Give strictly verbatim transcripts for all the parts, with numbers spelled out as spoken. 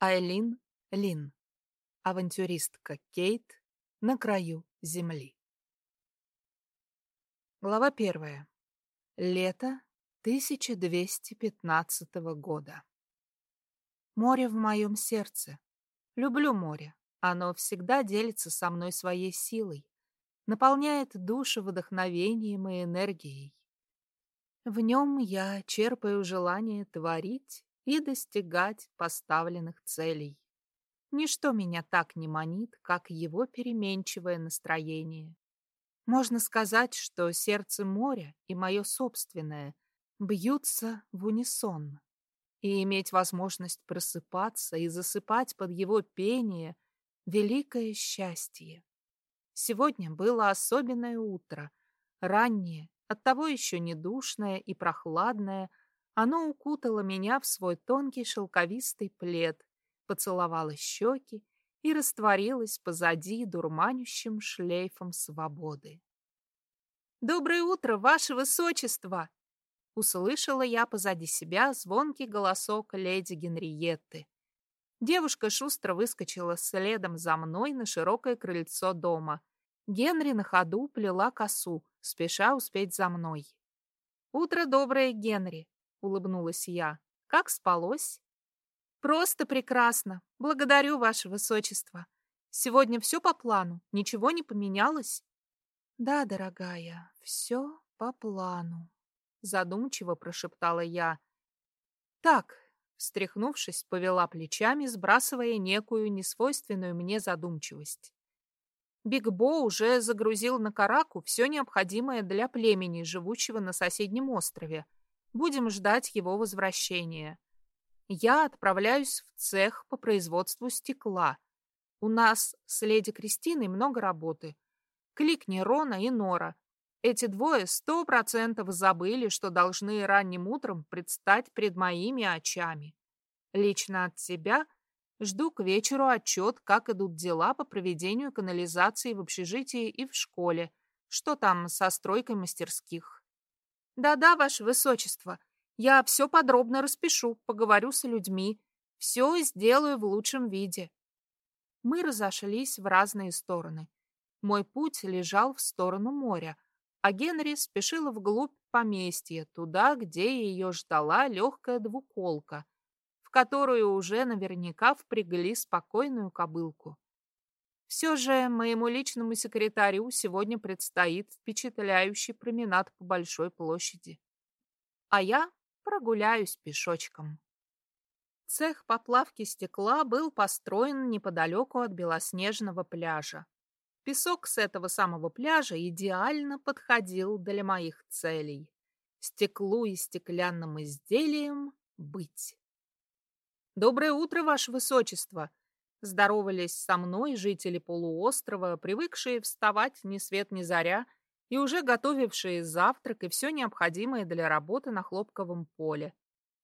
Айлин Лин. Авантюристка Кейт на краю земли. Глава первая. Лето тысяча двести пятнадцатого года. Море в моем сердце. Люблю море. Оно всегда делится со мной своей силой, наполняет душу вдохновением и энергией. В нем я черпаю желание творить и достигать поставленных целей. Ничто меня так не манит, как его переменчивое настроение. Можно сказать, что сердце моря и мое собственное бьются в унисон. И иметь возможность просыпаться и засыпать под его пение — великое счастье. Сегодня было особенное утро, раннее, оттого еще не душное и прохладное. Оно укутало меня в свой тонкий шелковистый плед, поцеловала щеки и растворилась позади дурманящим шлейфом свободы. «Доброе утро, ваше высочество!» Услышала я позади себя звонкий голосок леди Генриетты. Девушка шустро выскочила следом за мной на широкое крыльцо дома. Генри на ходу плела косу, спеша успеть за мной. «Утро доброе, Генри!» — улыбнулась я. «Как спалось?» «Просто прекрасно. Благодарю, ваше высочество. Сегодня все по плану? Ничего не поменялось?» «Да, дорогая, все по плану», — задумчиво прошептала я. «Так», — встряхнувшись, повела плечами, сбрасывая некую несвойственную мне задумчивость. Биг Бо уже загрузил на караку все необходимое для племени, живущего на соседнем острове. Будем ждать его возвращения. Я отправляюсь в цех по производству стекла. У нас с леди Кристиной много работы. Кликни Рона и Нора. Эти двое сто процентов забыли, что должны ранним утром предстать пред моими очами. Лично от тебя жду к вечеру отчет, как идут дела по проведению канализации в общежитии и в школе. Что там со стройкой мастерских? Да-да, ваше высочество. Я все подробно распишу, поговорю с людьми. Все сделаю в лучшем виде. Мы разошлись в разные стороны. Мой путь лежал в сторону моря, а Генри спешила вглубь поместья, туда, где ее ждала легкая двуколка, в которую уже наверняка впрягли спокойную кобылку. Все же моему личному секретарю сегодня предстоит впечатляющий променад по большой площади. А я прогуляюсь пешочком. Цех по плавке стекла был построен неподалеку от белоснежного пляжа. Песок с этого самого пляжа идеально подходил для моих целей. Стеклу и стеклянным изделиям быть. «Доброе утро, ваше высочество!» Здоровались со мной жители полуострова, привыкшие вставать ни свет ни заря и уже готовившие завтрак и все необходимое для работы на хлопковом поле.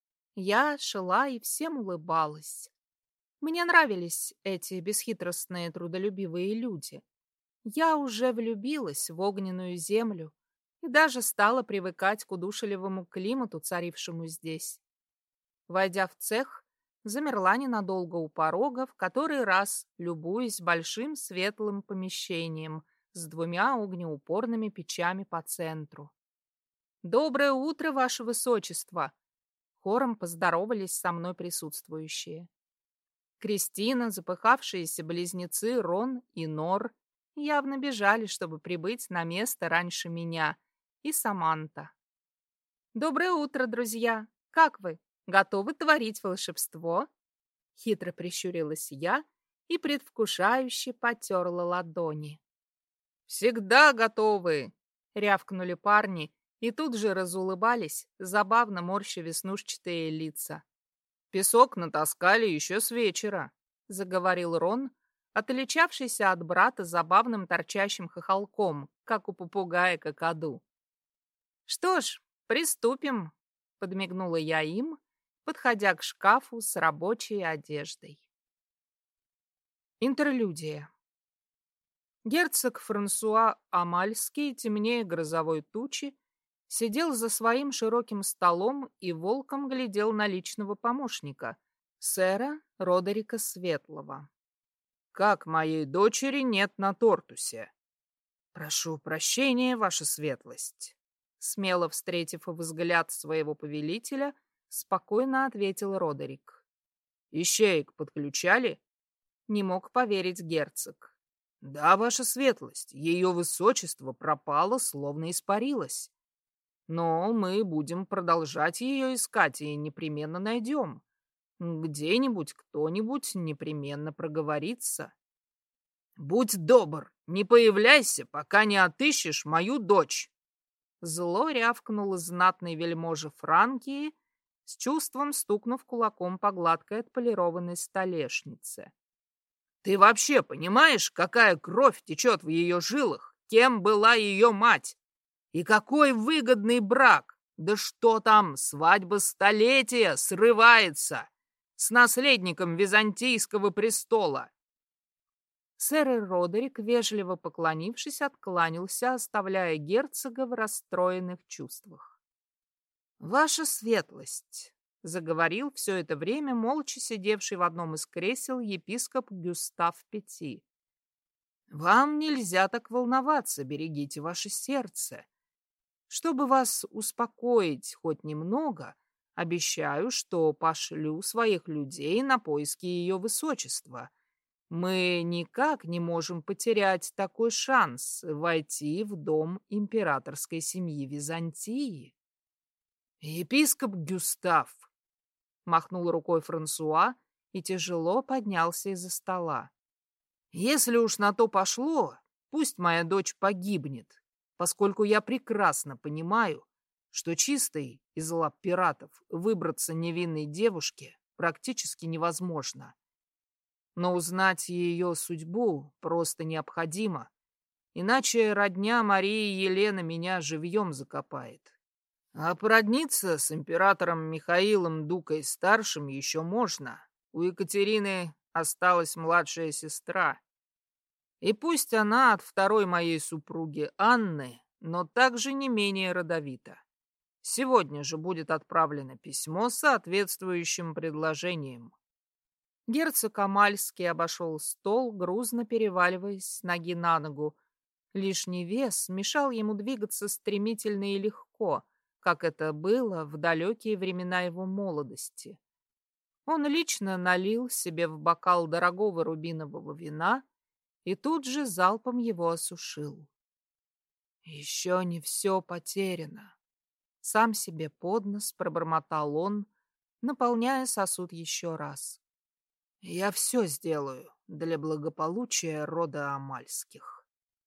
Я шила и всем улыбалась. Мне нравились эти бесхитростные трудолюбивые люди. Я уже влюбилась в огненную землю и даже стала привыкать к удушливому климату, царившему здесь. Войдя в цех, замерла ненадолго у порога, в который раз любуясь большим светлым помещением с двумя огнеупорными печами по центру. «Доброе утро, ваше высочество!» Хором поздоровались со мной присутствующие. Кристина, запыхавшиеся близнецы Рон и Нор явно бежали, чтобы прибыть на место раньше меня, и Саманта. «Доброе утро, друзья! Как вы? Готовы творить волшебство?» Хитро прищурилась я и предвкушающе потерла ладони. «Всегда готовы!» — рявкнули парни и тут же разулыбались, забавно морща веснушчатые лица. «Песок натаскали еще с вечера», — заговорил Рон, отличавшийся от брата забавным торчащим хохолком, как у попугая какаду. «Что ж, приступим», — подмигнула я им, подходя к шкафу с рабочей одеждой. Интерлюдия. Герцог Франсуа Амальский, темнее грозовой тучи, сидел за своим широким столом и волком глядел на личного помощника, сэра Родерика Светлого. Как моей дочери нет на Тортусе? Прошу прощения, ваша светлость. Смело встретив взгляд своего повелителя, спокойно ответил Родерик. Ищеек подключали? Не мог поверить герцог. Да, ваша светлость, ее высочество пропало, словно испарилось. Но мы будем продолжать ее искать и непременно найдем. Где-нибудь кто-нибудь непременно проговорится. Будь добр, не появляйся, пока не отыщешь мою дочь. Зло рявкнул знатный вельможа Франкии, с чувством стукнув кулаком по гладкой отполированной столешнице. Ты вообще понимаешь, какая кровь течет в ее жилах? Кем была ее мать? И какой выгодный брак? Да что там, свадьба столетия срывается с наследником византийского престола. Сэр Родерик, вежливо поклонившись, откланялся, оставляя герцога в расстроенных чувствах. «Ваша светлость», — заговорил все это время молча сидевший в одном из кресел епископ Гюстав Пети. «Вам нельзя так волноваться, берегите ваше сердце. Чтобы вас успокоить хоть немного, обещаю, что пошлю своих людей на поиски ее высочества. Мы никак не можем потерять такой шанс войти в дом императорской семьи Византии». «Епископ Гюстав», — махнул рукой Франсуа и тяжело поднялся из-за стола. «Если уж на то пошло, пусть моя дочь погибнет, поскольку я прекрасно понимаю, что чистой из лап пиратов выбраться невинной девушке практически невозможно. Но узнать ее судьбу просто необходимо, иначе родня Марии и Елены меня живьем закопает. А породниться с императором Михаилом Дукой-старшим еще можно. У Екатерины осталась младшая сестра. И пусть она от второй моей супруги Анны, но также не менее родовита. Сегодня же будет отправлено письмо с соответствующим предложением». Герцог Амальский обошел стол, грузно переваливаясь с ноги на ногу. Лишний вес мешал ему двигаться стремительно и легко, как это было в далекие времена его молодости. Он лично налил себе в бокал дорогого рубинового вина и тут же залпом его осушил. «Еще не все потеряно», — сам себе под нос пробормотал он, наполняя сосуд еще раз. «Я все сделаю для благополучия рода Амальских».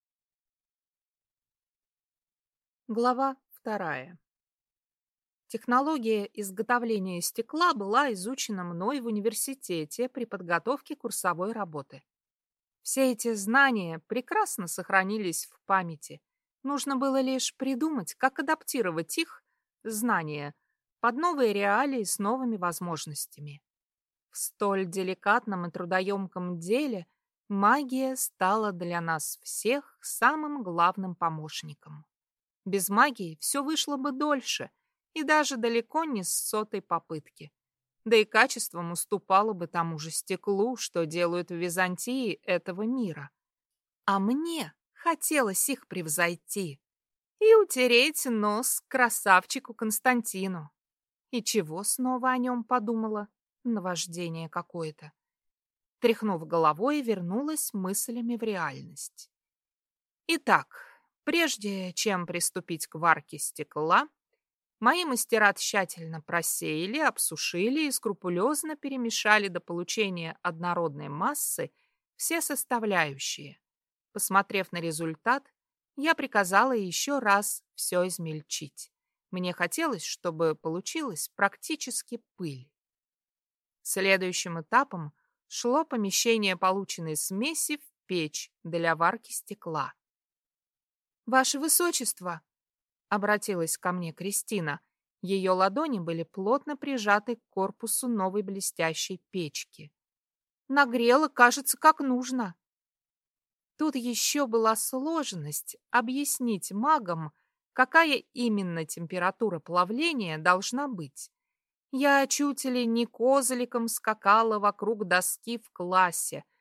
Глава вторая. Технология изготовления стекла была изучена мной в университете при подготовке курсовой работы. Все эти знания прекрасно сохранились в памяти. Нужно было лишь придумать, как адаптировать их, знания, под новые реалии с новыми возможностями. В столь деликатном и трудоемком деле магия стала для нас всех самым главным помощником. Без магии все вышло бы дольше и даже далеко не с сотой попытки. Да и качеством уступало бы тому же стеклу, что делают в Византии этого мира. А мне хотелось их превзойти и утереть нос красавчику Константину. И чего снова о нем подумала? Наваждение какое-то. Тряхнув головой, вернулась мыслями в реальность. Итак, прежде чем приступить к варке стекла, мои мастера тщательно просеяли, обсушили и скрупулезно перемешали до получения однородной массы все составляющие. Посмотрев на результат, я приказала еще раз все измельчить. Мне хотелось, чтобы получилась практически пыль. Следующим этапом шло помещение полученной смеси в печь для варки стекла. «Ваше Высочество!» — обратилась ко мне Кристина. Ее ладони были плотно прижаты к корпусу новой блестящей печки. «Нагрела, кажется, как нужно». Тут еще была сложность объяснить магам, какая именно температура плавления должна быть. Я чуть ли не козликом скакала вокруг доски в классе,